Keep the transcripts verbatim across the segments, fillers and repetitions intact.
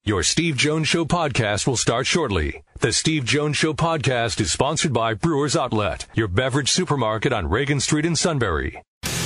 Your Steve Jones Show podcast will start shortly. The Steve Jones Show podcast is sponsored by Brewers Outlet, your beverage supermarket on Reagan Street in Sunbury.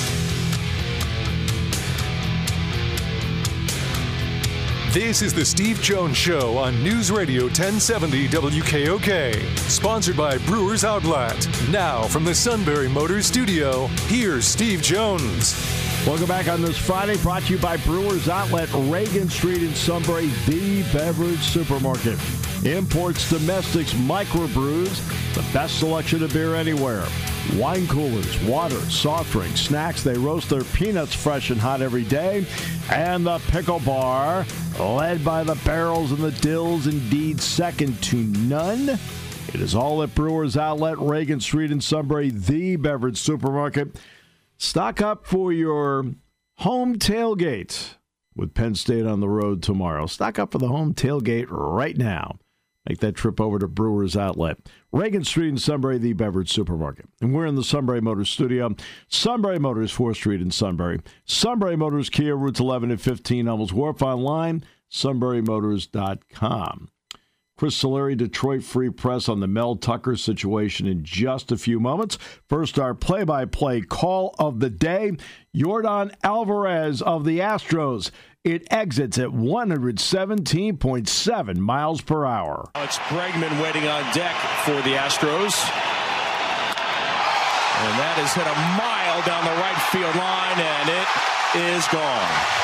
This is the Steve Jones Show on News Radio ten seventy W K O K, sponsored by Brewers Outlet. Now from the Sunbury Motors Studio, here's Steve Jones. Welcome back on this Friday, brought to you by Brewers Outlet, Reagan Street in Sunbury, the beverage supermarket. Imports, domestics, microbrews, the best selection of beer anywhere. Wine coolers, water, soft drinks, snacks. They roast their peanuts fresh and hot every day. And the pickle bar, led by the barrels and the dills, indeed second to none. It is all at Brewers Outlet, Reagan Street in Sunbury, the beverage supermarket. Stock up for your home tailgate with Penn State on the road tomorrow. Stock up for the home tailgate right now. Make that trip over to Brewers Outlet. Reagan Street in Sunbury, the beverage supermarket. And we're in the Sunbury Motors studio. Sunbury Motors, fourth Street in Sunbury. Sunbury Motors, Kia, routes eleven and fifteen, Hummels Wharf, online, sunbury motors dot com. Chris Solari, Detroit Free Press on the Mel Tucker situation in just a few moments. First, our play-by-play call of the day. Yordan Alvarez of the Astros. It exits at one seventeen point seven miles per hour. Alex Bregman waiting on deck for the Astros. And that has hit a mile down the right field line, and it is gone.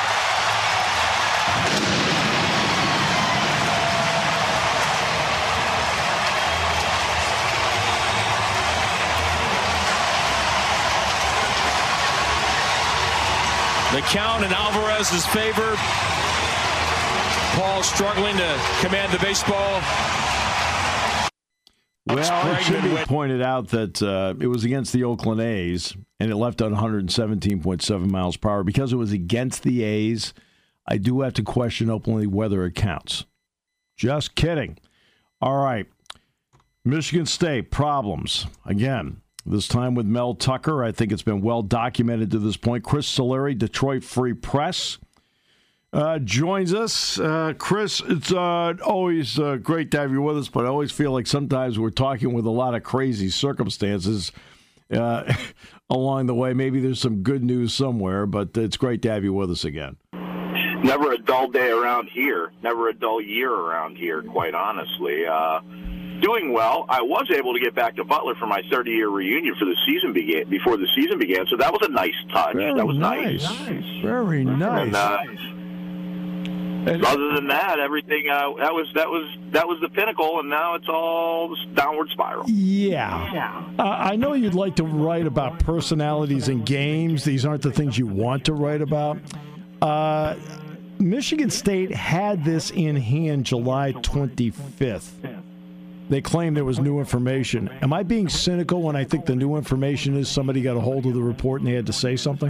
The count in Alvarez's favor. Paul struggling to command the baseball. Well, it should be pointed out that uh, it was against the Oakland A's, and it left on one seventeen point seven miles per hour. Because it was against the A's, I do have to question openly whether it counts. Just kidding. All right. Michigan State, problems. Again. This time with Mel Tucker. I think it's been well documented to this point. Chris Solari, Detroit Free Press, uh, joins us. Uh, Chris, it's uh, always uh, great to have you with us, but I always feel like sometimes we're talking with a lot of crazy circumstances uh, along the way. Maybe there's some good news somewhere, but it's great to have you with us again. Never a dull day around here. Never a dull year around here, quite honestly. Uh, Doing well. I was able to get back to Butler for my thirty-year reunion for the season began before the season began, so that was a nice touch. Very that was nice. nice. Very nice. And, uh, other than that, everything uh, that was that was that was the pinnacle, and now it's all downward spiral. Yeah. yeah. Uh, I know you'd like to write about personalities in games. These aren't the things you want to write about. Uh, Michigan State had this in hand July twenty-fifth. They claim there was new information. Am I being cynical when I think the new information is somebody got a hold of the report and they had to say something?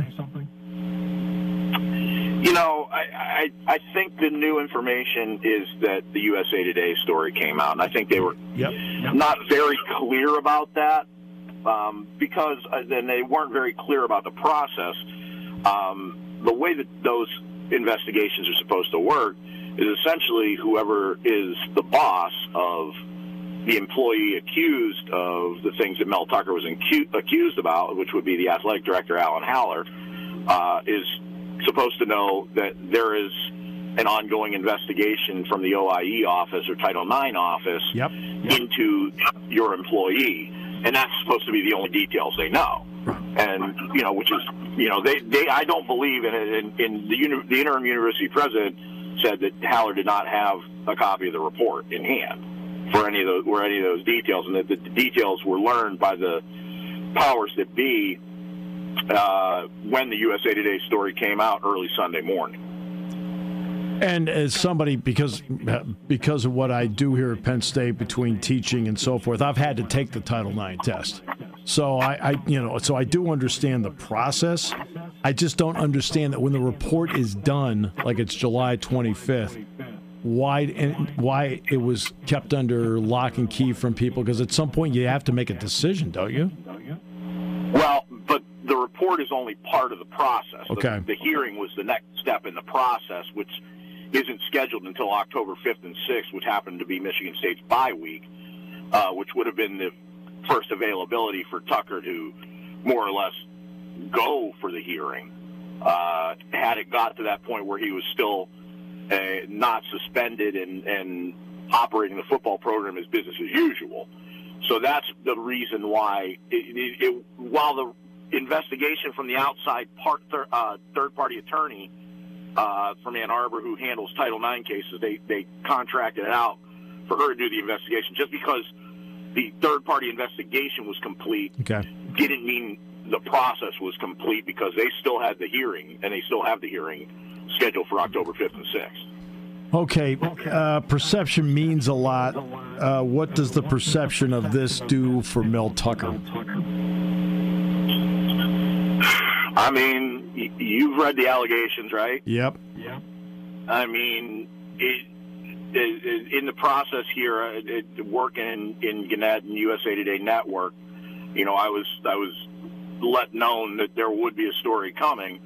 You know, I, I, I think the new information is that the U S A Today story came out, and I think they were yep. Yep. not very clear about that um, because then they weren't very clear about the process. Um, the way that those investigations are supposed to work is essentially whoever is the boss of the employee accused of the things that Mel Tucker was incu- accused about, which would be the athletic director, Alan Haller, uh, is supposed to know that there is an ongoing investigation from the O I E office or Title nine office yep. Yep. into your employee. And that's supposed to be the only details they know. And, you know, which is, you know, they, they I don't believe in it. In, in the, uni- the interim university president said that Haller did not have a copy of the report in hand for any of those, or any of those details, and that the details were learned by the powers that be uh, when the U S A Today story came out early Sunday morning. And as somebody, because because of what I do here at Penn State, between teaching and so forth, I've had to take the Title nine test. So I, I, you know, so I do understand the process. I just don't understand that when the report is done, like it's July twenty-fifth, why and why it was kept under lock and key from people. Because at some point you have to make a decision, don't you? Well, but the report is only part of the process. Okay. The, the hearing was the next step in the process, which isn't scheduled until October fifth and sixth, which happened to be Michigan State's bye week, uh, which would have been the first availability for Tucker to more or less go for the hearing. Uh, had it got to that point where he was still uh, not suspended and, and operating the football program as business as usual. So that's the reason why, it, it, it, while the investigation from the outside part thir- uh, third-party attorney uh, from Ann Arbor who handles Title nine cases, they, they contracted it out for her to do the investigation. Just because the third-party investigation was complete okay. didn't mean the process was complete, because they still had the hearing, and they still have the hearing scheduled for October fifth and sixth. Okay, uh, perception means a lot. Uh, what does the perception of this do for Mel Tucker? I mean, y- you've read the allegations, right? Yep. Yep. I mean, it, it, it, in the process here, uh, it, working in, in Gannett and U S A Today Network, you know, I was I was let known that there would be a story coming,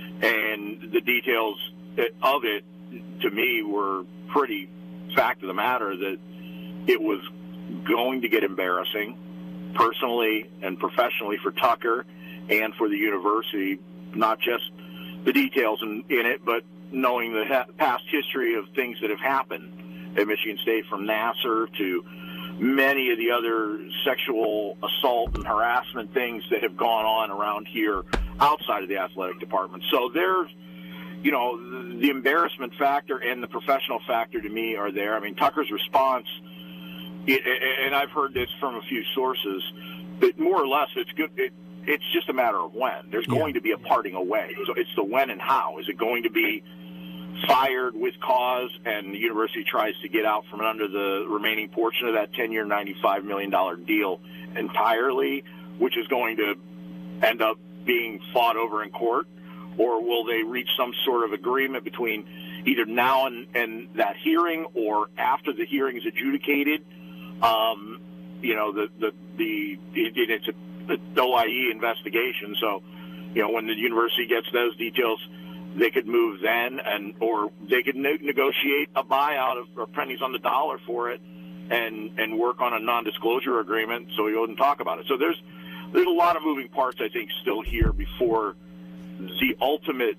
and the details of it, to me, were pretty fact of the matter that it was going to get embarrassing personally and professionally for Tucker and for the university, not just the details in, in it, but knowing the ha- past history of things that have happened at Michigan State, from Nassar to many of the other sexual assault and harassment things that have gone on around here outside of the athletic department. So there's, you know, the, the embarrassment factor and the professional factor to me are there. I mean, Tucker's response, it, and I've heard this from a few sources, that more or less it's good. It, it's just a matter of when. There's yeah. going to be a parting away. So it's the when and how. Is it going to be fired with cause and the university tries to get out from under the remaining portion of that ten-year, ninety-five million dollars deal entirely, which is going to end up being fought over in court? Or will they reach some sort of agreement between either now and, and that hearing, or after the hearing is adjudicated? Um, you know, the the, the it, it's a, a O I E investigation, so you know when the university gets those details, they could move then, and or they could ne- negotiate a buyout of or pennies on the dollar for it, and and work on a non-disclosure agreement so we wouldn't talk about it. So there's there's a lot of moving parts, I think, still here before the ultimate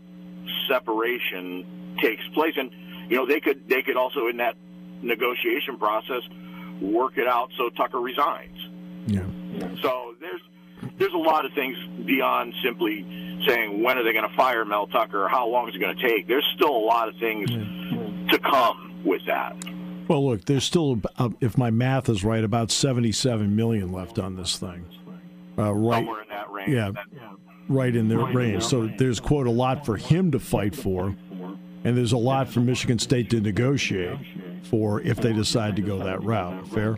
separation takes place. And you know they could they could also in that negotiation process work it out so Tucker resigns. Yeah. So there's there's a lot of things beyond simply saying when are they going to fire Mel Tucker or how long is it going to take. There's still a lot of things yeah. to come with that. Well, look, there's still, uh, if my math is right, about seventy-seven million dollars left on this thing. Uh, right, Somewhere in that range. Yeah, right in their right range. So there's, quote, a lot for him to fight for, and there's a lot for Michigan State to negotiate for if they decide to go that route. Fair?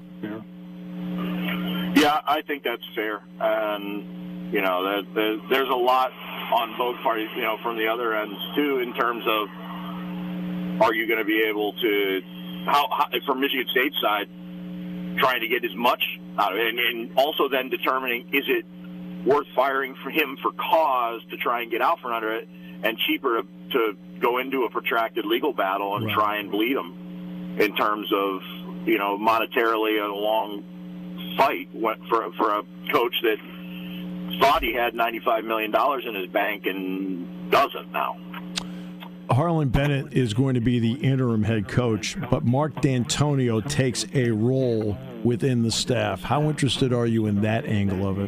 Yeah, I think that's fair. And, you know, there's, there's a lot on both parties, you know, from the other ends, too, in terms of are you going to be able to, how, how from Michigan State's side, trying to get as much out of it, and, and also then determining is it worth firing for him for cause to try and get out from under it, and cheaper to, to go into a protracted legal battle and right. try and bleed him in terms of, you know, monetarily a long fight for, for a coach that thought he had ninety-five million dollars in his bank and doesn't now. Harlan Bennett is going to be the interim head coach, but Mark D'Antonio takes a role within the staff. How interested are you in that angle of it?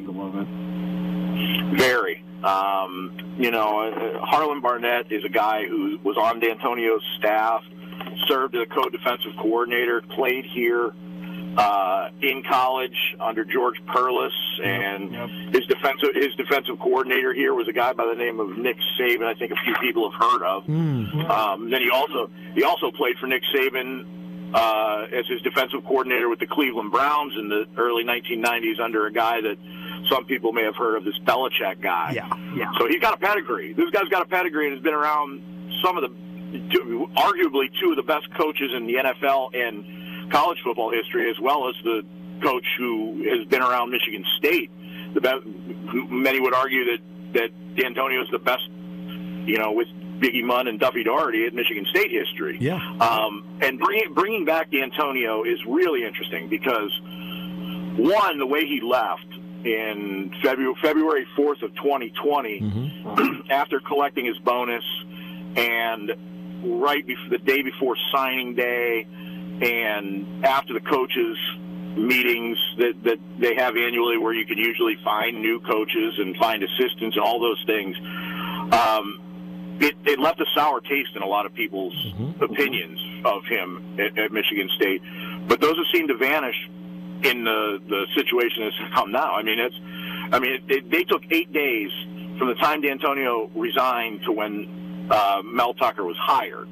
Very. Um, you know, Harlan Barnett is a guy who was on D'Antonio's staff, served as a co-defensive coordinator, played here uh, in college under George Perlis, and yep. his defensive his defensive coordinator here was a guy by the name of Nick Saban. I think a few people have heard of. Mm. Um, then he also he also played for Nick Saban uh, as his defensive coordinator with the Cleveland Browns in the early nineteen nineties under a guy that some people may have heard of, this Belichick guy. Yeah, yeah. So he's got a pedigree. This guy's got a pedigree and has been around some of the, two, arguably two of the best coaches in the N F L and college football history, as well as the coach who has been around Michigan State. The best, many would argue that that D'Antonio is the best, you know, with Biggie Munn and Duffy Daugherty at Michigan State history. Yeah. Um, and bringing bringing back D'Antonio is really interesting because, one, the way he left in February February fourth of twenty twenty, mm-hmm. after collecting his bonus, and right before the day before signing day, and after the coaches' meetings that, that they have annually, where you can usually find new coaches and find assistants and all those things. Um, It, it left a sour taste in a lot of people's mm-hmm. opinions of him at, at Michigan State, but those have seemed to vanish in the the situation that's come now. I mean, it's, I mean, it, it, they took eight days from the time D'Antonio resigned to when uh, Mel Tucker was hired,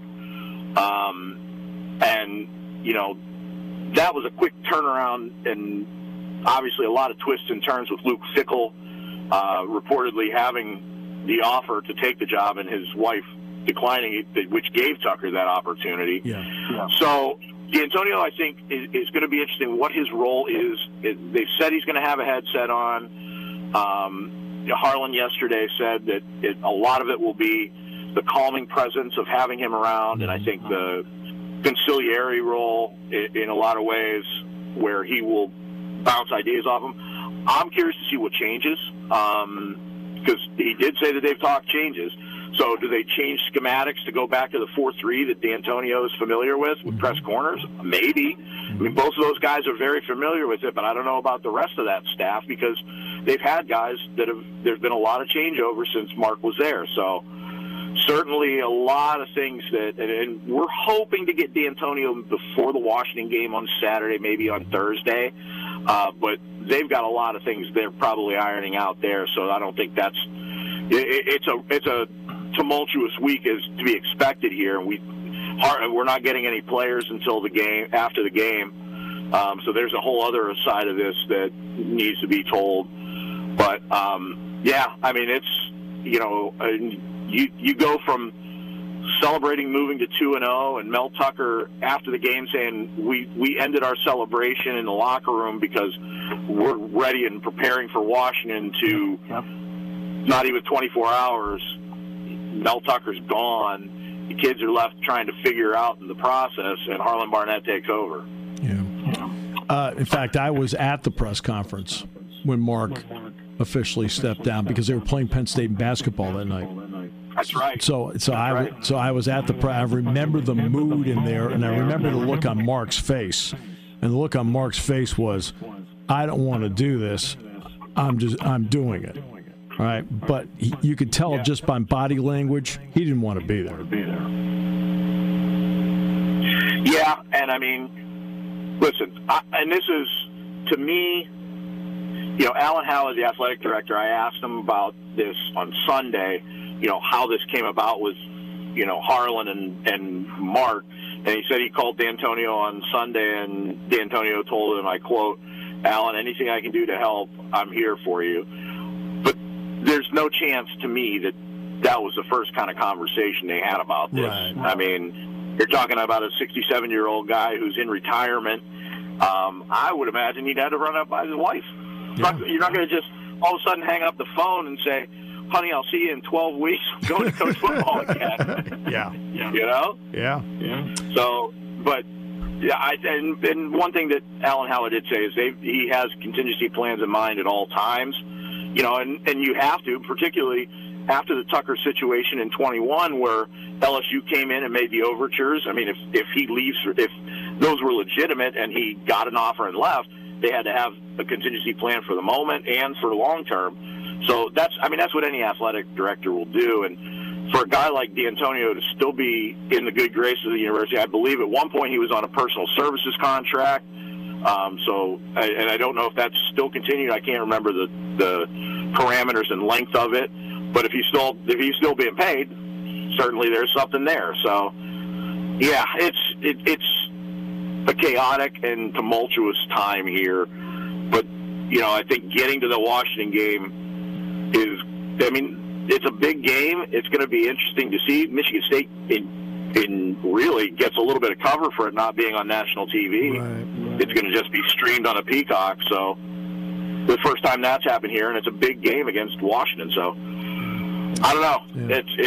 um, and you know that was a quick turnaround, and obviously a lot of twists and turns with Luke Fickell uh, reportedly having the offer to take the job and his wife declining it, which gave Tucker that opportunity. Yeah. Yeah. So D'Antonio, I think, is, is going to be interesting what his role is. It, they've said he's going to have a headset on. Um, Harlan yesterday said that it, a lot of it will be the calming presence of having him around, and I think the conciliary role in, in a lot of ways where he will bounce ideas off him. I'm curious to see what changes. Um, because he did say that they've talked changes. So do they change schematics to go back to the four three that D'Antonio is familiar with, with press corners? Maybe. I mean, both of those guys are very familiar with it, but I don't know about the rest of that staff because they've had guys that have – there's been a lot of changeover since Mark was there. So certainly a lot of things that – and we're hoping to get D'Antonio before the Washington game on Saturday, maybe on Thursday. Uh, but they've got a lot of things they're probably ironing out there, so I don't think that's it, it's a it's a tumultuous week as to be expected here. We we're not getting any players until the game after the game, um, so there's a whole other side of this that needs to be told. But um, yeah, I mean it's you know you you go from celebrating moving to two and oh, and Mel Tucker after the game saying we we ended our celebration in the locker room because we're ready and preparing for Washington to yep. not even twenty-four hours. Mel Tucker's gone. The kids are left trying to figure out in the process, and Harlan Barnett takes over. Yeah. Uh, in fact, I was at the press conference when Mark officially stepped down because they were playing Penn State basketball that night. That's right. So, so That's I, right. so I was at the. I remember the mood in there, and I remember the look on Mark's face, and the look on Mark's face was, "I don't want to do this. I'm just, I'm doing it." All right, but he, you could tell just by body language, he didn't want to be there. Yeah, and I mean, listen, I, and this is to me. You know, Alan Howard, the athletic director, I asked him about this on Sunday, you know, how this came about with, you know, Harlan and, and Mark. And he said he called D'Antonio on Sunday, and D'Antonio told him, I quote, Alan, anything I can do to help, I'm here for you. But there's no chance to me that that was the first kind of conversation they had about this. Right. I mean, you're talking about a sixty-seven-year-old guy who's in retirement. Um, I would imagine he'd have to run up by his wife. Yeah. You're not going to just all of a sudden hang up the phone and say, honey, I'll see you in twelve weeks. I'm going to coach football again. Yeah. yeah. You know? Yeah. Yeah. So, but, yeah, I, and, and one thing that Alan Howard did say is they he has contingency plans in mind at all times. You know, and, and you have to, particularly after the Tucker situation in twenty-one where L S U came in and made the overtures. I mean, if, if he leaves, if those were legitimate and he got an offer and left, they had to have a contingency plan for the moment and for the long term. So that's, I mean, that's what any athletic director will do. And for a guy like D'Antonio to still be in the good graces of the university, I believe at one point he was on a personal services contract. Um, so, and I don't know if that's still continued. I can't remember the, the parameters and length of it. But if he's still, if he's still being paid, certainly there's something there. So, yeah, it's it, it's. a chaotic and tumultuous time here. But, you know, I think getting to the Washington game is, I mean, it's a big game. It's going to be interesting to see. Michigan State in, in really gets a little bit of cover for it not being on national T V. Right, right. It's going to just be streamed on a Peacock. So the first time that's happened here, and it's a big game against Washington. So I don't know. Yeah. It's it's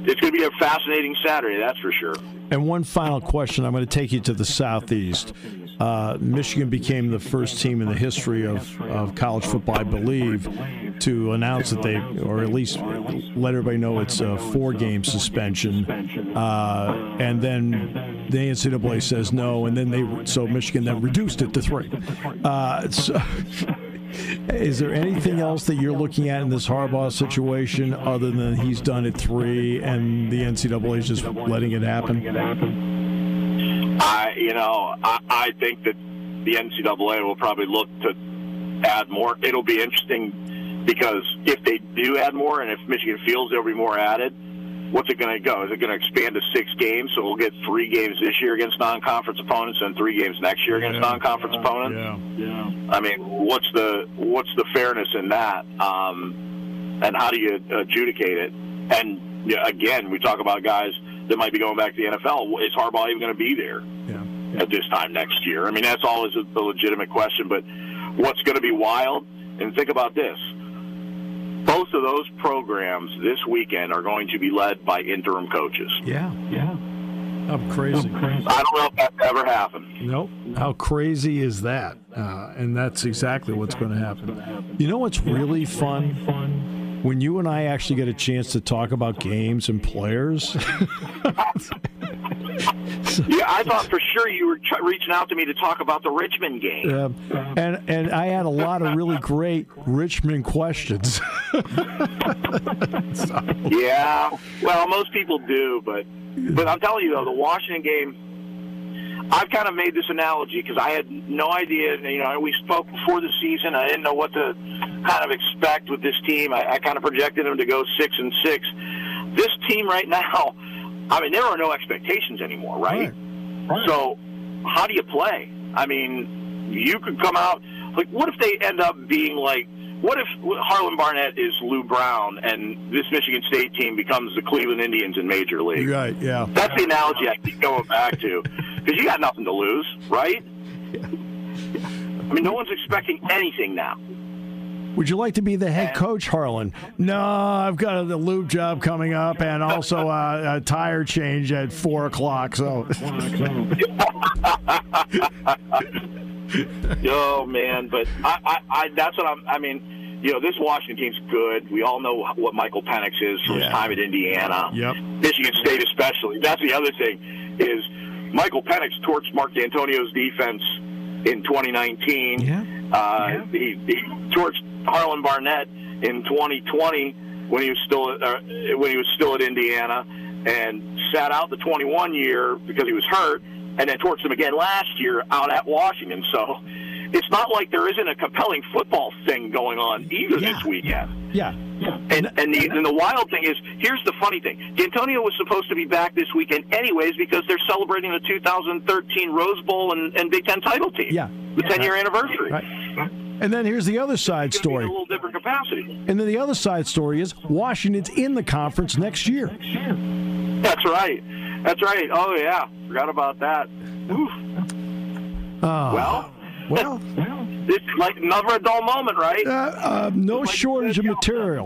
it's going to be a fascinating Saturday, that's for sure. And one final question. I'm going to take you to the Southeast. Uh, Michigan became the first team in the history of, of college football, I believe, to announce that they, or at least let everybody know it's a four-game suspension. Uh, and then the N C double A says no, and then they so Michigan then reduced it to three. Uh, so, is there anything else that you're looking at in this Harbaugh situation other than he's done it three and the N C double A is just letting it happen? I, you know, I, I think that the N C double A will probably look to add more. It'll be interesting because if they do add more and if Michigan feels there'll be more added, what's it going to go? Is it going to expand to six games? So we'll get three games this year against non-conference opponents and three games next year against yeah. non-conference opponents? Yeah, yeah. I mean, what's the what's the fairness in that? Um, and how do you adjudicate it? And yeah, again, we talk about guys that might be going back to the N F L. Is Harbaugh even going to be there yeah. Yeah. at this time next year? I mean, that's always a, a legitimate question. But what's going to be wild? And think about this. Both of those programs this weekend are going to be led by interim coaches. Yeah, yeah. How crazy. How crazy. I don't know if that's ever happened. Nope. How crazy is that? Uh, and that's exactly what's going to happen. You know what's really fun? When you and I actually get a chance to talk about games and players. Yeah, I thought for sure you were ch- reaching out to me to talk about the Richmond game. Uh, and and I had a lot of really great Richmond questions. so. Yeah, well, most people do, but but I'm telling you though, the Washington game, I've kind of made this analogy because I had no idea. You know, we spoke before the season. I didn't know what to kind of expect with this team. I, I kind of projected them to go six and six. This team right now, I mean, there are no expectations anymore, right? Right. Right. So how do you play? I mean, you could come out like, what if they end up being like, what if Harlan Barnett is Lou Brown and this Michigan State team becomes the Cleveland Indians in Major League? Right, yeah. That's the analogy I keep going back to. Because you got nothing to lose, right? Yeah. I mean, no one's expecting anything now. Would you like to be the head coach, Harlan? No, I've got a, the lube job coming up and also a, a tire change at four o'clock. So, oh man, but I, I, I, that's what I'm. I mean, you know, this Washington team's good. We all know what Michael Penix is from yeah. his time at Indiana. Yep. Michigan State, especially. That's the other thing is Michael Penix torched Mark D'Antonio's defense in twenty nineteen. Yeah. Uh, yeah. He, he torched Harlan Barnett in twenty twenty when he was still uh, when he was still at Indiana, and sat out the twenty-one year because he was hurt, and then torched him again last year out at Washington. So it's not like there isn't a compelling football thing going on either yeah. this weekend. Yeah. yeah. And and the, and the wild thing is, here's the funny thing: D'Antonio was supposed to be back this weekend anyways because they're celebrating the two thousand thirteen Rose Bowl and, and Big Ten title team. Yeah. The ten-year anniversary. Right. And then here's the other side story. A little different capacity. And then the other side story is Washington's in the conference next year. That's right. That's right. Oh, yeah. Forgot about that. Oof. Uh, well, well, it's like another dull moment, right? Uh, uh, no like shortage of material.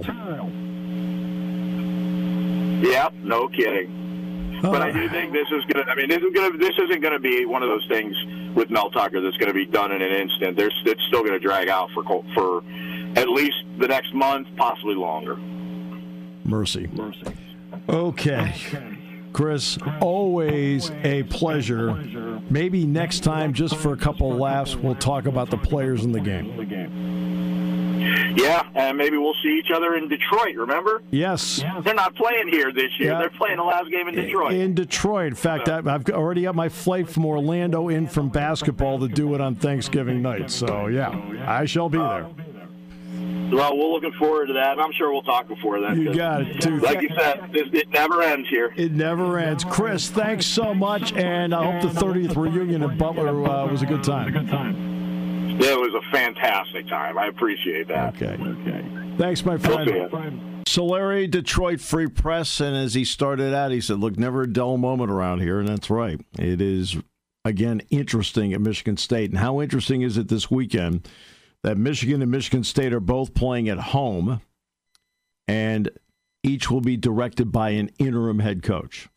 Yep, no kidding. But I do think this is going to. I mean, this is going to. This isn't going to be one of those things with Mel Tucker that's going to be done in an instant. There's, it's still going to drag out for for at least the next month, possibly longer. Mercy. Mercy. Okay, Chris. Always a pleasure. Maybe next time, just for a couple of laughs, we'll talk about the players in the game. Yeah, and maybe we'll see each other in Detroit, remember? Yes. They're not playing here this year. Yeah. They're playing the last game in Detroit. In Detroit. In fact, I've already got my flight from Orlando in from basketball to do it on Thanksgiving night. So, yeah, I shall be there. Well, we're looking forward to that. I'm sure we'll talk before then. You got it, too. Like you said, it never ends here. It never ends. Chris, thanks so much, and I hope the thirtieth reunion in Butler uh, was a good time. Good time. It was a fantastic time. I appreciate that. Okay. Okay. Thanks, my friend. Solari, Detroit Free Press, and as he started out, he said, look, never a dull moment around here, and that's right. It is, again, interesting at Michigan State. And how interesting is it this weekend that Michigan and Michigan State are both playing at home, and Each will be directed by an interim head coach.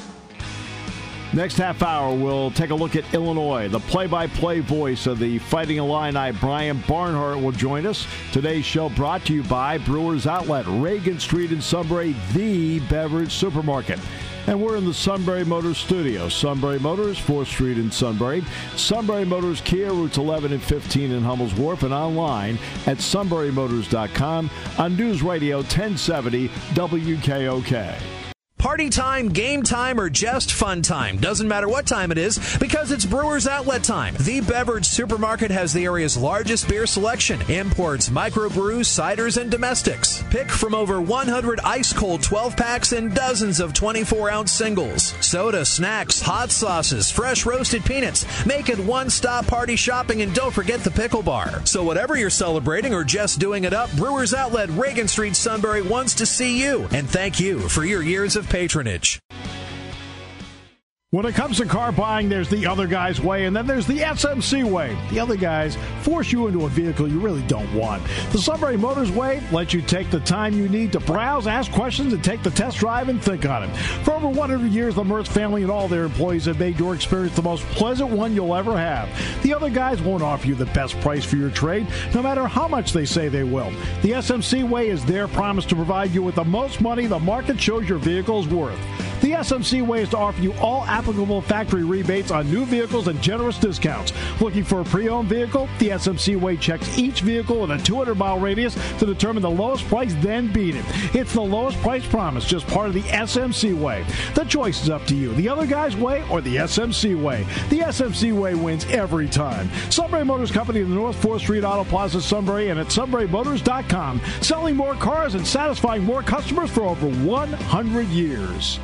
Next half hour, we'll take a look at Illinois. The play-by-play voice of the Fighting Illini, Brian Barnhart, will join us. Today's show brought to you by Brewers Outlet, Reagan Street in Sunbury, the beverage supermarket. And we're in the Sunbury Motors studio. Sunbury Motors, fourth Street in Sunbury. Sunbury Motors Kia, routes eleven and fifteen in Hummel's Wharf, and online at sunbury motors dot com on News Radio ten seventy W K O K. Party time, game time, or just fun time. Doesn't matter what time it is, because it's Brewers Outlet time. The beverage supermarket has the area's largest beer selection. Imports, microbrews, ciders, and domestics. Pick from over one hundred ice-cold twelve-packs and dozens of twenty-four ounce singles. Soda, snacks, hot sauces, fresh roasted peanuts. Make it one-stop party shopping, and don't forget the pickle bar. So whatever you're celebrating or just doing it up, Brewers Outlet, Reagan Street, Sunbury wants to see you. And thank you for your years of patronage. When it comes to car buying, there's the other guy's way, and then there's the S M C way. The other guys force you into a vehicle you really don't want. The Sunbury Motors way lets you take the time you need to browse, ask questions, and take the test drive and think on it. For over one hundred years, the Mertz family and all their employees have made your experience the most pleasant one you'll ever have. The other guys won't offer you the best price for your trade, no matter how much they say they will. The S M C way is their promise to provide you with the most money the market shows your vehicle is worth. The S M C way is to offer you all applicable factory rebates on new vehicles and generous discounts. Looking for a pre-owned vehicle? The S M C way checks each vehicle with a two hundred mile radius to determine the lowest price, then beat it. It's the lowest price promise, just part of the S M C way. The choice is up to you. The other guy's way or the S M C way. The S M C way wins every time. Sunbury Motors Company in the North fourth Street Auto Plaza, Sunbury, and at sunbury motors dot com. Selling more cars and satisfying more customers for over one hundred years.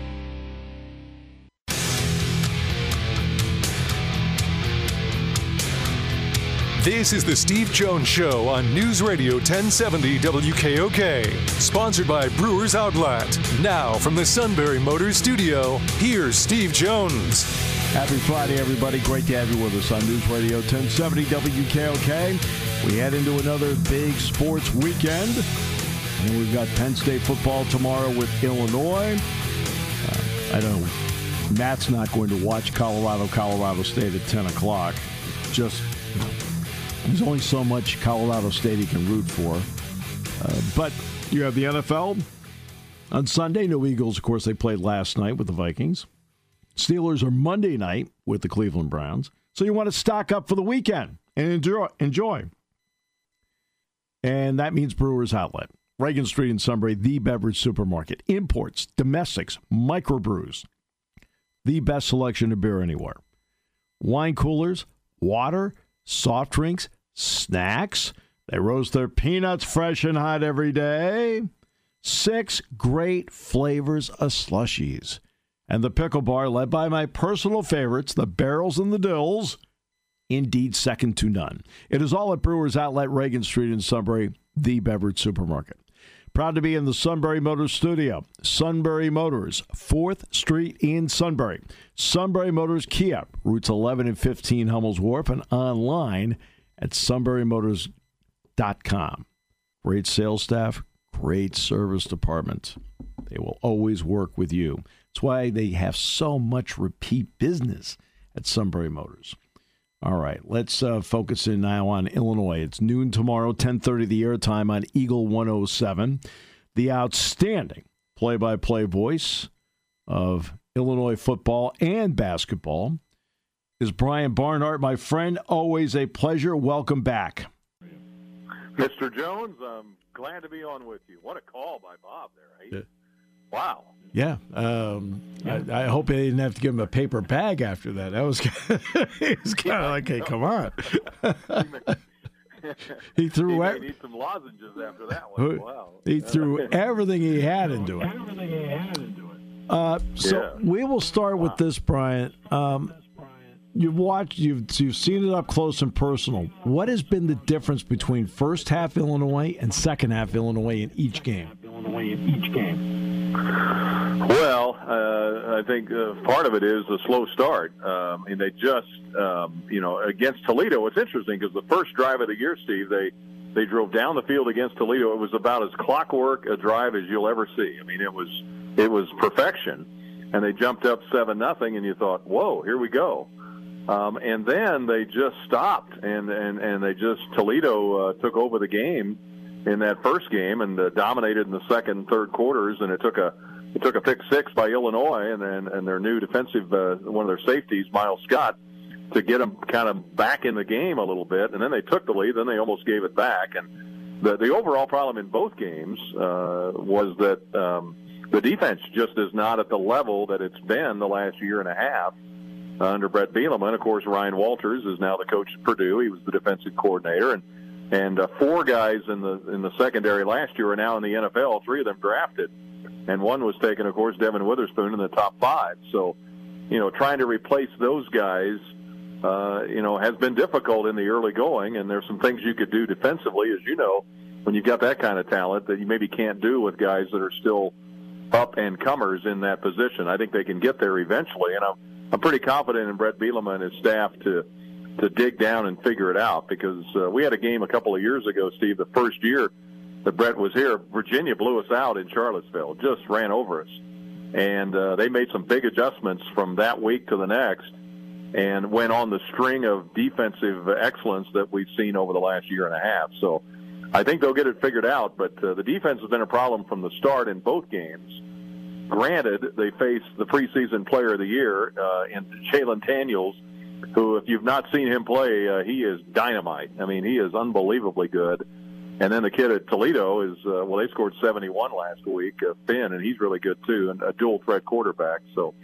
This is the Steve Jones Show on News Radio ten seventy W K O K. Sponsored by Brewers Outlet. Now from the Sunbury Motors Studio, here's Steve Jones. Happy Friday, everybody. Great to have you with us on News Radio ten seventy W K O K. We head into another big sports weekend. And we've got Penn State football tomorrow with Illinois. Uh, I know Matt's not going to watch Colorado, Colorado State at ten o'clock. Just, you know, there's only so much Colorado State he can root for. Uh, but you have the N F L. On Sunday, no Eagles, of course, they played last night with the Vikings. Steelers are Monday night with the Cleveland Browns. So you want to stock up for the weekend and enjoy. enjoy. And that means Brewers Outlet. Reagan Street in Sunbury, the beverage supermarket. Imports, domestics, microbrews. The best selection of beer anywhere. Wine coolers, water, soft drinks, snacks. They roast their peanuts fresh and hot every day. Six great flavors of slushies. And the pickle bar, led by my personal favorites, the barrels and the dills, indeed second to none. It is all at Brewers Outlet, Reagan Street in Sunbury, the beverage supermarket. Proud to be in the Sunbury Motors studio. Sunbury Motors, fourth Street in Sunbury. Sunbury Motors Kia, routes eleven and fifteen Hummel's Wharf, and online at sunbury motors dot com. Great sales staff, great service department. They will always work with you. That's why they have so much repeat business at Sunbury Motors. All right, let's uh, focus in now on Illinois. It's noon tomorrow, ten thirty the airtime on Eagle one oh seven. The outstanding play-by-play voice of Illinois football and basketball is Brian Barnhart. My friend, always a pleasure. Welcome back. Mister Jones, I'm glad to be on with you. What a call by Bob there, right? Yeah. Wow. Yeah. Um, I, I hope they didn't have to give him a paper bag after that. That was, it was kind of like, hey, come on. He threw he every, may need some lozenges after that one. Wow. He threw everything he had into it. Everything he had into it. Uh, so yeah. We will start with this, Brian. Um, you've watched, you've you've seen it up close and personal. What has been the difference between first half Illinois and second half Illinois in each game? Illinois in each game. Well, uh, I think uh, part of it is the slow start. Um, and they just, um, you know, against Toledo, it's interesting because the first drive of the year, Steve, they They drove down the field against Toledo. It was about as clockwork a drive as you'll ever see. I mean, it was it was perfection. And they jumped up seven nothing, and you thought, whoa, here we go. Um, and then they just stopped, and, and, and they just Toledo uh, took over the game in that first game and uh, dominated in the second and third quarters. And it took a it took a pick six by Illinois, and and, and their new defensive uh, one of their safeties, Miles Scott, to get them kind of back in the game a little bit. And then they took the lead, then they almost gave it back. And the the overall problem in both games uh, was that um, the defense just is not at the level that it's been the last year and a half. Uh, under Brett Bielema. Of course, Ryan Walters is now the coach at Purdue. He was the defensive coordinator, and and uh, four guys in the in the secondary last year are now in the N F L. Three of them drafted, and one was taken, of course, Devin Witherspoon in the top five. So, you know, trying to replace those guys, uh, you know, has been difficult in the early going. And there's some things you could do defensively, as you know, when you've got that kind of talent that you maybe can't do with guys that are still up and comers in that position. I think they can get there eventually, and I'm. I'm pretty confident in Brett Bielema and his staff to to dig down and figure it out, because uh, we had a game a couple of years ago, Steve, the first year that Brett was here. Virginia blew us out in Charlottesville, just ran over us. And uh, they made some big adjustments from that week to the next and went on the string of defensive excellence that we've seen over the last year and a half. So I think they'll get it figured out, but uh, the defense has been a problem from the start in both games. Granted, they faced the preseason player of the year uh, in Jalen Daniels, who, if you've not seen him play, uh, he is dynamite. I mean, he is unbelievably good. And then the kid at Toledo is, uh, well, they scored seventy-one last week, uh, Finn, and he's really good too, and a dual-threat quarterback. So,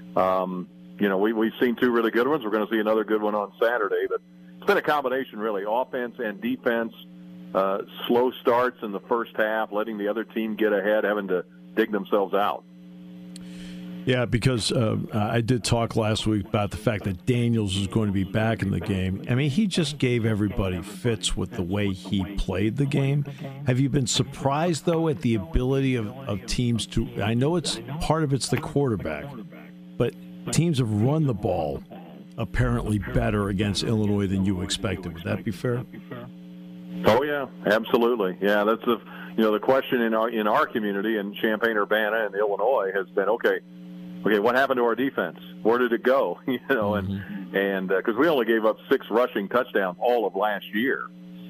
um, you know, we, we've seen two really good ones. We're going to see another good one on Saturday. But it's been a combination, really, offense and defense, uh, slow starts in the first half, letting the other team get ahead, having to dig themselves out. Yeah, because uh, I did talk last week about the fact that Daniels is going to be back in the game. I mean, he just gave everybody fits with the way he played the game. Have you been surprised, though, at the ability of, of teams to – I know it's part of it's the quarterback, but teams have run the ball apparently better against Illinois than you expected. Would that be fair? Oh, yeah, absolutely. Yeah, that's the – you know, the question in our, in our community in Champaign-Urbana and Illinois has been, okay – Okay, what happened to our defense? Where did it go? You know, and mm-hmm. and because uh, we only gave up six rushing touchdowns all of last year,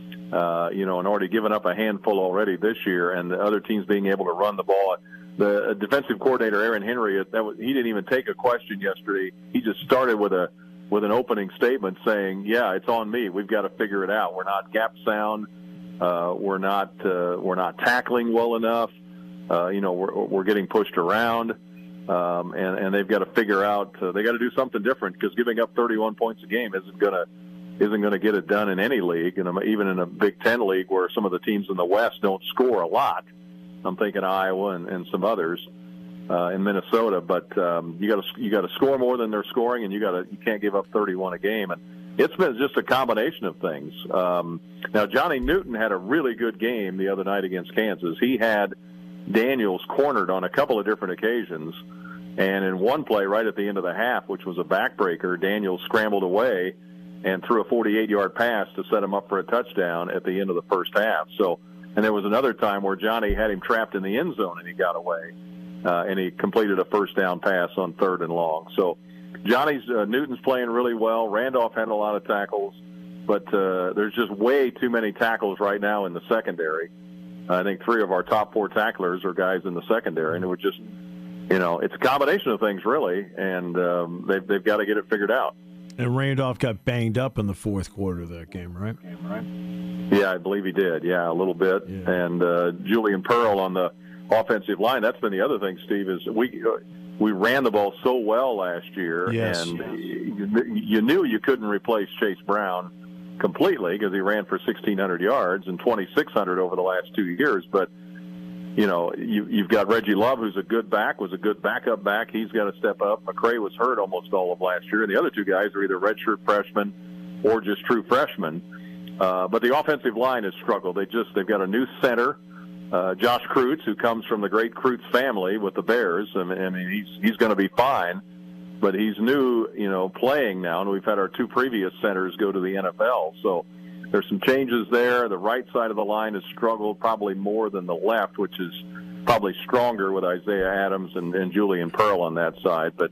uh, you know, and already given up a handful already this year, and the other teams being able to run the ball. The defensive coordinator Aaron Henry, that was, he didn't even take a question yesterday. He just started with a with an opening statement saying, "Yeah, it's on me. We've got to figure it out. We're not gap sound. Uh, we're not uh, we're not tackling well enough. Uh, you know, we're we're getting pushed around." Um, and, and they've got to figure out uh, they got to do something different, because giving up thirty-one points a game isn't gonna isn't gonna get it done in any league, and even in a Big Ten league where some of the teams in the West don't score a lot. I'm thinking Iowa and, and some others uh, in Minnesota, but um, you got to you got to score more than they're scoring, and you got to you can't give up thirty-one a game, and it's been just a combination of things. Um, now Johnny Newton had a really good game the other night against Kansas. He had Daniels cornered on a couple of different occasions, and in one play right at the end of the half, which was a backbreaker, Daniels scrambled away and threw a forty-eight-yard pass to set him up for a touchdown at the end of the first half. So, and there was another time where Johnny had him trapped in the end zone and he got away, uh, and he completed a first down pass on third and long. So Johnny's uh, Newton's playing really well. Randolph had a lot of tackles, but uh, there's just way too many tackles right now in the secondary. I think three of our top four tacklers are guys in the secondary, and it would just, you know, it's a combination of things, really, and um, they've, they've got to get it figured out. And Randolph got banged up in the fourth quarter of that game, right? Yeah, I believe he did, yeah, a little bit. Yeah. And uh, Julian Pearl on the offensive line, that's been the other thing, Steve, is we uh, we ran the ball so well last year, yes. and you, you knew you couldn't replace Chase Brown completely, because he ran for sixteen hundred yards and twenty-six hundred over the last two years. But, you know, you, you've got Reggie Love, who's a good back, was a good backup back. He's got to step up. McCray was hurt almost all of last year. And the other two guys are either redshirt freshmen or just true freshmen. Uh, but the offensive line has struggled. They just, they've got a new center, uh, Josh Kreutz, who comes from the great Kreutz family with the Bears. I mean, I mean he's, he's going to be fine. But he's new, you know, playing now, and we've had our two previous centers go to the N F L. So there's some changes there. The right side of the line has struggled probably more than the left, which is probably stronger with Isaiah Adams and, and Julian Pearl on that side. But,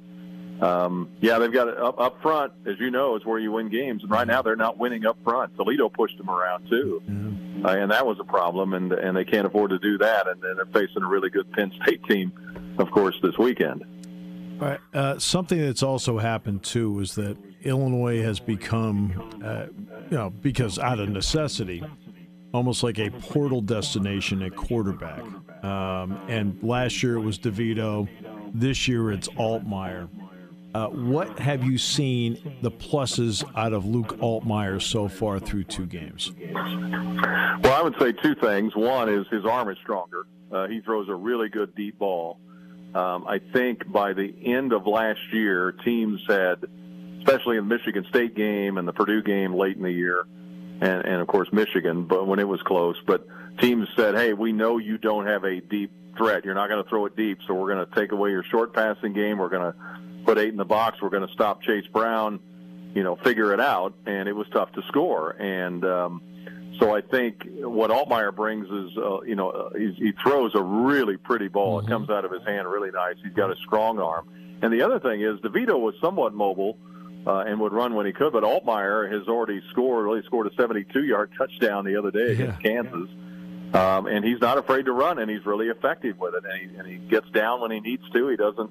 um, yeah, they've got it up, up front, as you know, is where you win games. And right now they're not winning up front. Toledo pushed them around, too. Mm-hmm. Uh, and that was a problem, and, and they can't afford to do that. And then they're facing a really good Penn State team, of course, this weekend. All right. Uh, something that's also happened, too, is that Illinois has become, uh, you know, because out of necessity, almost like a portal destination at quarterback. Um, and last year it was DeVito. This year it's Altmaier. Uh, what have you seen the pluses out of Luke Altmaier so far through two games? Well, I would say two things. One is his arm is stronger. Uh, he throws a really good deep ball. Um, I think by the end of last year, teams had, especially in the Michigan State game and the Purdue game late in the year, and, and of course Michigan, but when it was close, but teams said, hey, we know you don't have a deep threat. You're not going to throw it deep, so we're going to take away your short passing game. We're going to put eight in the box. We're going to stop Chase Brown, you know, figure it out. And it was tough to score. And um, so I think what Altmaier brings is, uh, you know, uh, he, he throws a really pretty ball. Mm-hmm. It comes out of his hand really nice. He's got a strong arm. And the other thing is DeVito was somewhat mobile uh, and would run when he could, but Altmaier has already scored, really scored a seventy-two-yard touchdown the other day against yeah. Kansas. Um, and he's not afraid to run, and he's really effective with it. And he, and he gets down when he needs to. He doesn't,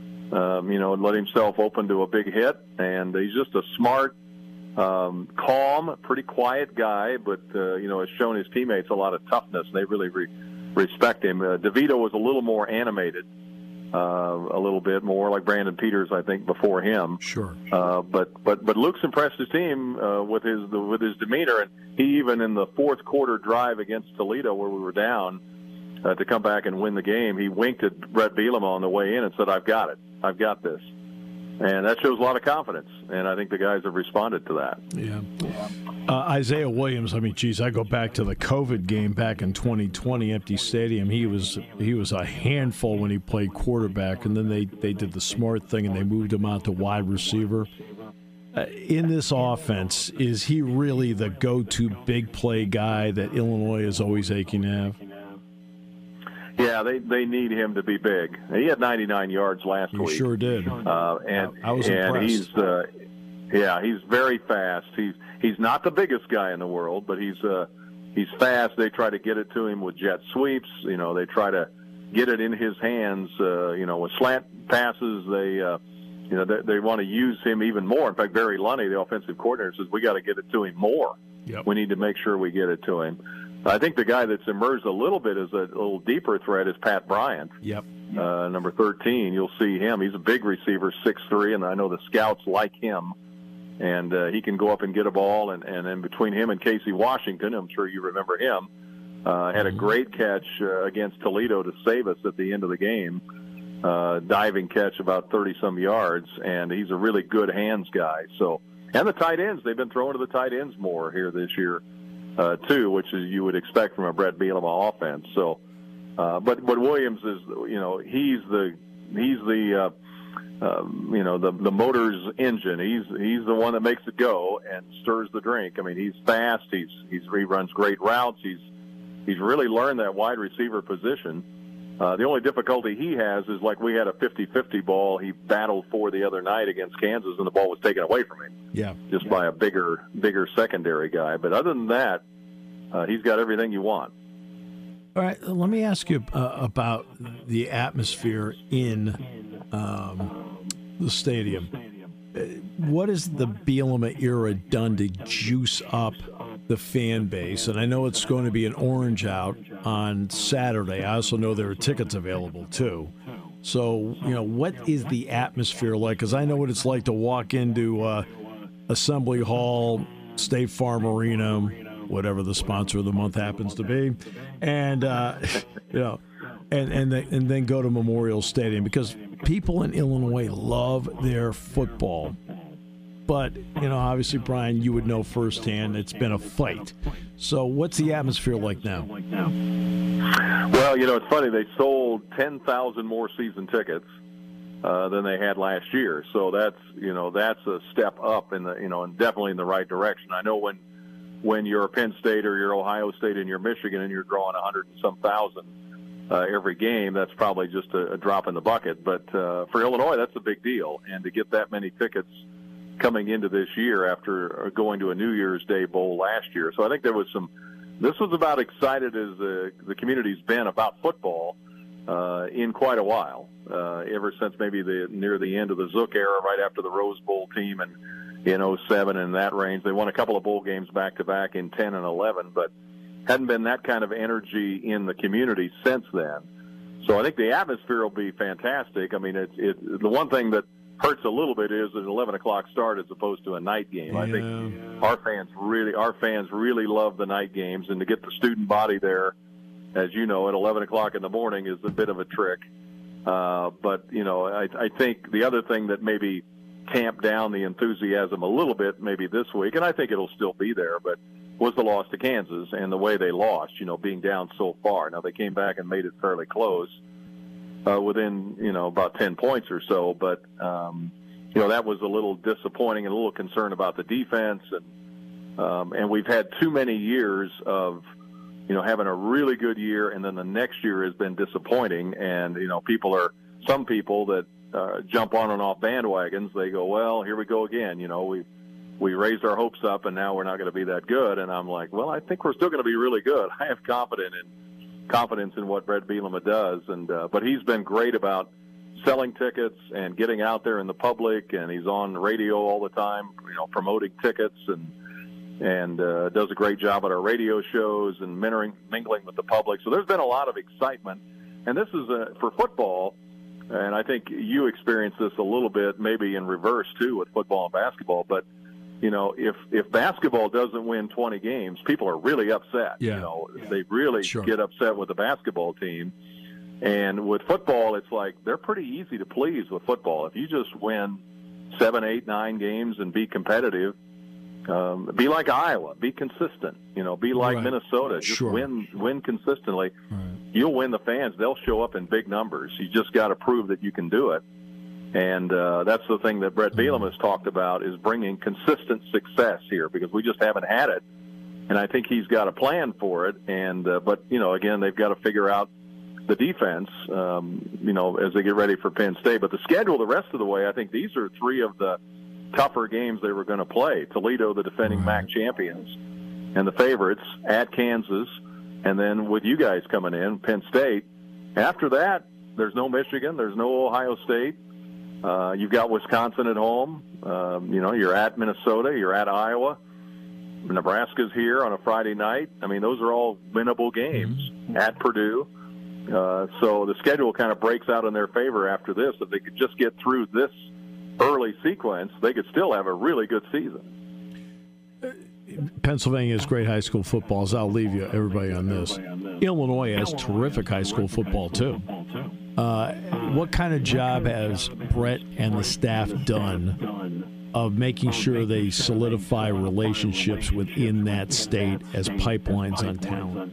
um, you know, let himself open to a big hit. And he's just a smart, um, calm, pretty quiet guy, but, uh, you know, has shown his teammates a lot of toughness. They really re- respect him. Uh, DeVito was a little more animated, uh, a little bit more like Brandon Peters, I think, before him. Sure. Uh, but but but Luke's impressed his team uh, with his the, with his demeanor, and he even in the fourth quarter drive against Toledo, where we were down uh, to come back and win the game, he winked at Brett Bielema on the way in and said, "I've got it, I've got this," and that shows a lot of confidence. And I think the guys have responded to that. Yeah. Uh, Isaiah Williams, I mean, geez, I go back to the COVID game back in twenty twenty, empty stadium. He was he was a handful when he played quarterback, and then they, they did the smart thing and they moved him out to wide receiver. Uh, in this offense, is he really the go-to big play guy that Illinois is always aching to have? Yeah, they, they need him to be big. He had ninety-nine yards last he week. He sure did. Uh, and I was and impressed. he's uh, yeah, he's very fast. He's he's not the biggest guy in the world, but he's uh, he's fast. They try to get it to him with jet sweeps. You know, they try to get it in his hands. Uh, you know, with slant passes, they uh, you know they, they want to use him even more. In fact, Barry Lunny, the offensive coordinator, says we got to get it to him more. Yep. We need to make sure we get it to him. I think the guy that's emerged a little bit as a little deeper threat is Pat Bryant. Yep. Uh, number thirteen, you'll see him. He's a big receiver, six three, and I know the scouts like him. And uh, he can go up and get a ball. And, and then between him and Casey Washington, I'm sure you remember him, uh, had a great catch uh, against Toledo to save us at the end of the game. Uh, diving catch about thirty-some yards, and he's a really good hands guy. So, and the tight ends, they've been throwing to the tight ends more here this year. Uh, too, which is you would expect from a Brett Bielema offense. So, uh, but but Williams is, you know, he's the he's the uh, uh, you know the the motor's engine. He's he's the one that makes it go and stirs the drink. I mean, he's fast. He's he's he runs great routes. He's he's really learned that wide receiver position. Uh, the only difficulty he has is like we had a fifty-fifty ball he battled for the other night against Kansas, and the ball was taken away from him. Yeah, just yeah. by a bigger, bigger secondary guy. But other than that, uh, he's got everything you want. All right, let me ask you uh, about the atmosphere in um, the stadium. Uh, what has the Bielema era done to juice up the fan base? And I know it's going to be an orange out on Saturday. I also know there are tickets available too. So, you know, what is the atmosphere like? Because I know what it's like to walk into uh, Assembly Hall, State Farm Arena, whatever the sponsor of the month happens to be, and uh, you know, and and the, and then go to Memorial Stadium, because people in Illinois love their football. But, you know, obviously, Brian, you would know firsthand it's been a fight. So what's the atmosphere like now? Well, you know, it's funny. They sold ten thousand more season tickets uh, than they had last year. So that's, you know, that's a step up in the, you know, and definitely in the right direction. I know when when you're Penn State or you're Ohio State and you're Michigan and you're drawing a hundred and some thousand uh, every game. That's probably just a, a drop in the bucket. But uh, for Illinois, that's a big deal. And to get that many tickets coming into this year after going to a New Year's Day bowl last year. So I think there was some, this was about excited as the, the community's been about football uh, in quite a while, uh, ever since maybe the near the end of the Zook era, right after the Rose Bowl team and in oh seven in that range. They won a couple of bowl games back-to-back in ten and eleven, but hadn't been that kind of energy in the community since then. So I think the atmosphere will be fantastic. I mean, it's it, the one thing that hurts a little bit is an eleven o'clock start as opposed to a night game. Yeah. I think our fans really our fans really love the night games, and to get the student body there, as you know, at eleven o'clock in the morning is a bit of a trick. Uh, but, you know, I, I think the other thing that maybe tamp down the enthusiasm a little bit maybe this week, and I think it'll still be there, but was the loss to Kansas and the way they lost, you know, being down so far. Now, they came back and made it fairly close uh, within, you know, about ten points or so, but, um, you know, that was a little disappointing and a little concern about the defense, and um, and we've had too many years of, you know, having a really good year, and then the next year has been disappointing, and, you know, people are, some people that Uh, jump on and off bandwagons, they go, well, here we go again. You know, we we raised our hopes up, and now we're not going to be that good. And I'm like, well, I think we're still going to be really good. I have confidence in confidence in what Bret Bielema does, and uh, but he's been great about selling tickets and getting out there in the public, and he's on the radio all the time, you know, promoting tickets, and and uh, does a great job at our radio shows and mentoring, mingling with the public. So there's been a lot of excitement, and this is a, for football. And I think you experienced this a little bit, maybe in reverse too, with football and basketball. But you know, if if basketball doesn't win twenty games, people are really upset. Yeah. You know, yeah. They really sure. get upset with the basketball team. And with football, it's like they're pretty easy to please with football. If you just win seven, eight, nine games and be competitive, um, be like Iowa, be consistent. You know, be like right. Minnesota, just sure. win win consistently. Right. You'll win the fans. They'll show up in big numbers. You just got to prove that you can do it. And uh, that's the thing that Bret Bielema has talked about, is bringing consistent success here, because we just haven't had it. And I think he's got a plan for it. And uh, but, you know, again, they've got to figure out the defense, um, you know, as they get ready for Penn State. But the schedule the rest of the way, I think these are three of the tougher games they were going to play. Toledo, the defending right. M A C champions, and the favorites at Kansas. And then with you guys coming in, Penn State. After that, there's no Michigan. There's no Ohio State. Uh, you've got Wisconsin at home. Um, you know, you're at Minnesota. You're at Iowa. Nebraska's here on a Friday night. I mean, those are all winnable games mm-hmm. at Purdue. Uh, so the schedule kind of breaks out in their favor after this. If they could just get through this early sequence, they could still have a really good season. Pennsylvania has great high school footballs. I'll leave you, everybody, on this. Illinois has terrific high school football, too. Uh, what kind of job has Bret and the staff done of making sure they solidify relationships within that state as pipelines on talent?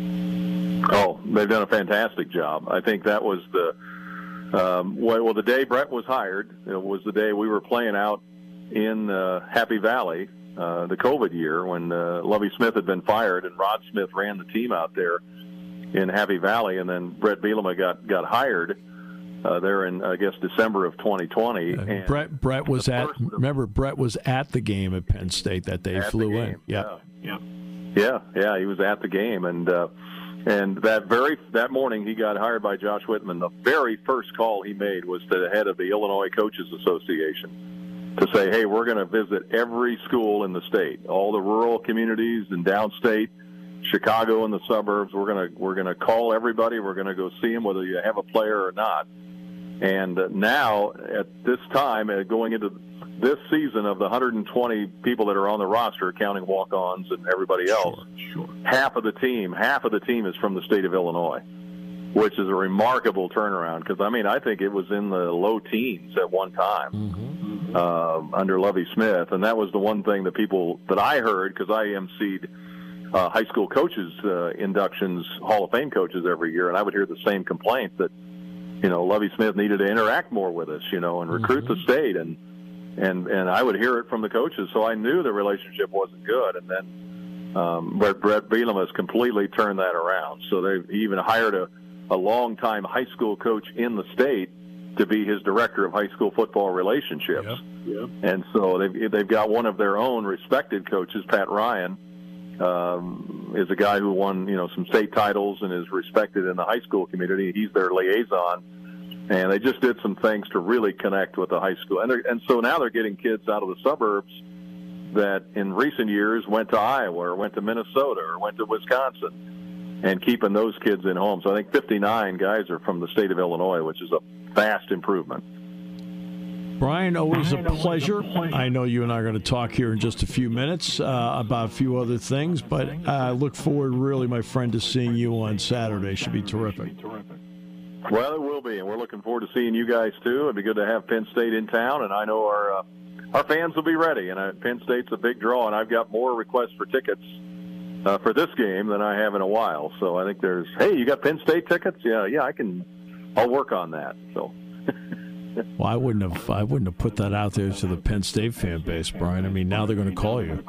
Oh, they've done a fantastic job. I think that was the um, well, well, the day Bret was hired, it was the day we were playing out in uh, Happy Valley. Uh, the COVID year when uh, Lovie Smith had been fired and Rod Smith ran the team out there in Happy Valley, and then Bret Bielema got got hired uh, there in I guess December of twenty twenty. Uh, and Bret Bret was at remember Bret was at the game at Penn State that day. Flew in. Yeah. yeah, yeah, yeah. He was at the game, and uh, and that very that morning he got hired by Josh Whitman. The very first call he made was to the head of the Illinois Coaches Association, to say, hey, we're going to visit every school in the state, all the rural communities and downstate, Chicago and the suburbs. We're going to we're going to call everybody. We're going to go see them, whether you have a player or not. And uh, now, at this time, uh, going into this season of the one hundred twenty people that are on the roster, counting walk-ons and everybody else, sure, sure. half of the team, half of the team is from the state of Illinois, which is a remarkable turnaround. Because I mean, I think it was in the low teens at one time. Mm-hmm. Uh, under Lovie Smith, and that was the one thing that people that I heard, because I emceed uh, high school coaches uh, inductions, Hall of Fame coaches every year, and I would hear the same complaint that, you know, Lovie Smith needed to interact more with us, you know, and recruit mm-hmm. the state, and and and I would hear it from the coaches, so I knew the relationship wasn't good. And then Um, Brett, Brett Bielema has completely turned that around. So they've even hired a, a longtime high school coach in the state to be his director of high school football relationships. Yeah. Yeah. And so they've, they've got one of their own respected coaches, Pat Ryan, um, is a guy who won, you know, some state titles and is respected in the high school community. He's their liaison. And they just did some things to really connect with the high school. And, and so now they're getting kids out of the suburbs that in recent years went to Iowa or went to Minnesota or went to Wisconsin, and keeping those kids in home. So I think fifty-nine guys are from the state of Illinois, which is a vast improvement. Brian, always a pleasure. I know you and I are going to talk here in just a few minutes uh, about a few other things, but I look forward, really, my friend, to seeing you on Saturday. Should be terrific. Well, it will be, and we're looking forward to seeing you guys, too. It'd be good to have Penn State in town, and I know our uh, our fans will be ready. And uh, Penn State's a big draw, and I've got more requests for tickets uh, for this game than I have in a while. So I think there's, hey, you got Penn State tickets? Yeah, yeah, I can. I'll work on that. So. Well, I wouldn't have. I wouldn't have put that out there to the Penn State fan base, Brian. I mean, now they're going to call you.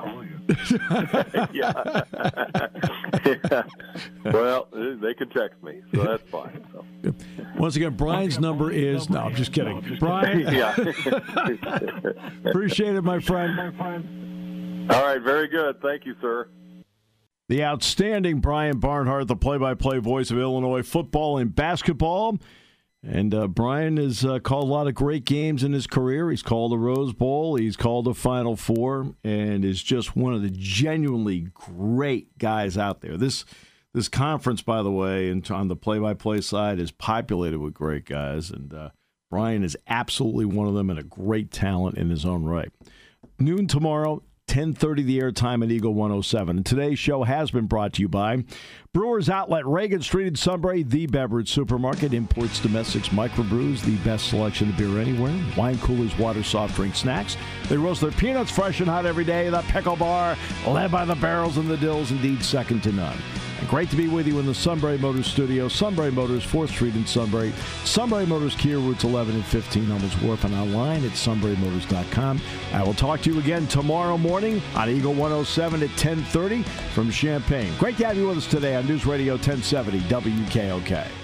yeah. yeah. Well, they can text me, so that's fine. So. Once again, Brian's number is. No, I'm just kidding. Brian. yeah. Appreciate it, my friend. All right, very good. Thank you, sir. The outstanding Brian Barnhart, the play-by-play voice of Illinois football and basketball. And uh, Brian has uh, called a lot of great games in his career. He's called the Rose Bowl. He's called the Final Four, and is just one of the genuinely great guys out there. This this conference, by the way, and on the play-by-play side, is populated with great guys, and uh, Brian is absolutely one of them and a great talent in his own right. Noon tomorrow, ten thirty the airtime at Eagle one oh seven. And today's show has been brought to you by Brewers Outlet, Reagan Street in Sunbury, the beverage supermarket, imports, domestics, microbrews, the best selection of beer anywhere, wine coolers, water, soft drink, snacks. They roast their peanuts fresh and hot every day. The Pickle Bar, led by the barrels and the dills, indeed second to none. And great to be with you in the Sunbury Motors studio. Sunbury Motors, fourth Street in Sunbury. Sunbury Motors, Kia, routes eleven and fifteen, Hummels Wharf, and online at sunbury motors dot com. I will talk to you again tomorrow morning on Eagle one oh seven at ten thirty from Champaign. Great to have you with us today on News Radio ten seventy W K O K.